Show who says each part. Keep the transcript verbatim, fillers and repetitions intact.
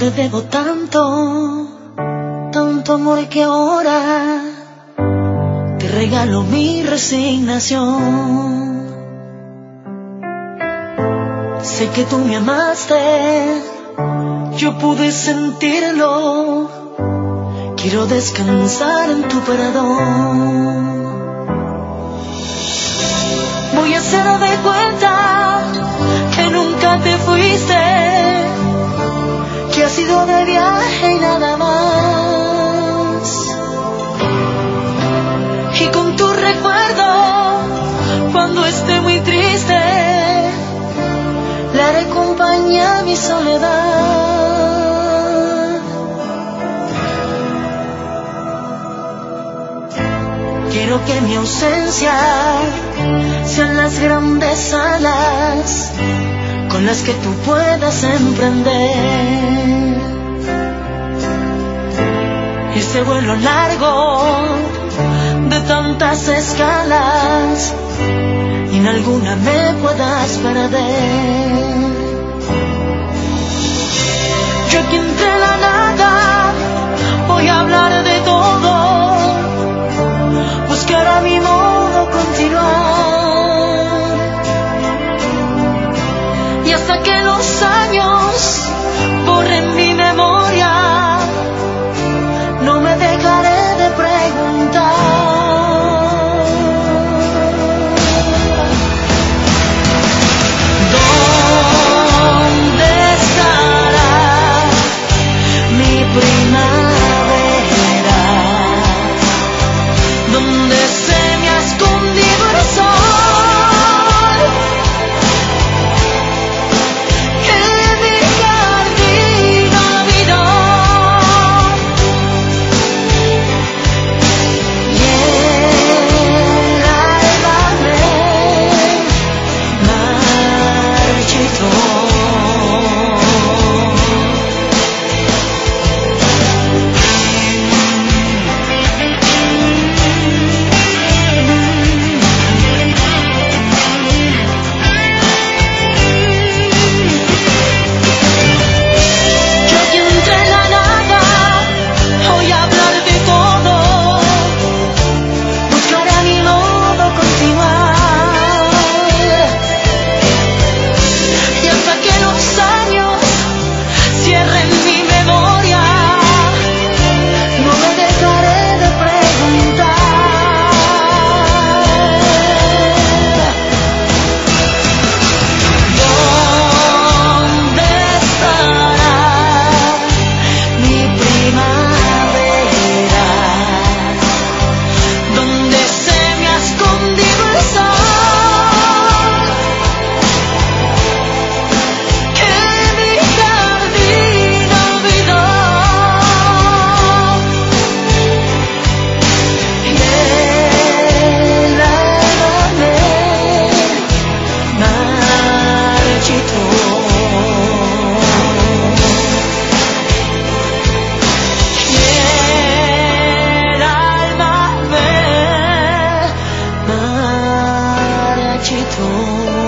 Speaker 1: te debo tanto, tanto amor que ahora te regalo mi resignación. Sé que tú me amaste, yo pude sentirlo. Quiero descansar en tu perdón. Voy a hacer de cuenta que nunca te fuiste, que has ido de viaje y nada más. Y con tu recuerdo, cuando esté muy triste, le haré compañía a mi soledad. Quiero que mi ausencia sean las grandes alas con las que tú puedas emprender ese vuelo largo de tantas escalas y en alguna me puedas perder. Yo aquí entre la nada voy a hablar de todo, buscar a mi modo continuar, y hasta que los años borren mi memoria, no me dejaré de preguntar. ¿Dónde estará mi primavera? ¿Dónde se me ha escondido el sol? Que mi jardín olvidó. Y el alma me marchitó. Yo aquí entre la nada voy a hablar de todo, buscaré a mi modo continuar, y hasta que los años cierren mi memoria, no me dejaré de preguntar. ¿Dónde estará mi primavera? ¿Dónde se me ha escondido el sol? Que mi jardín olvidó. Y el alma me marchitó. Y el alma me marchitó.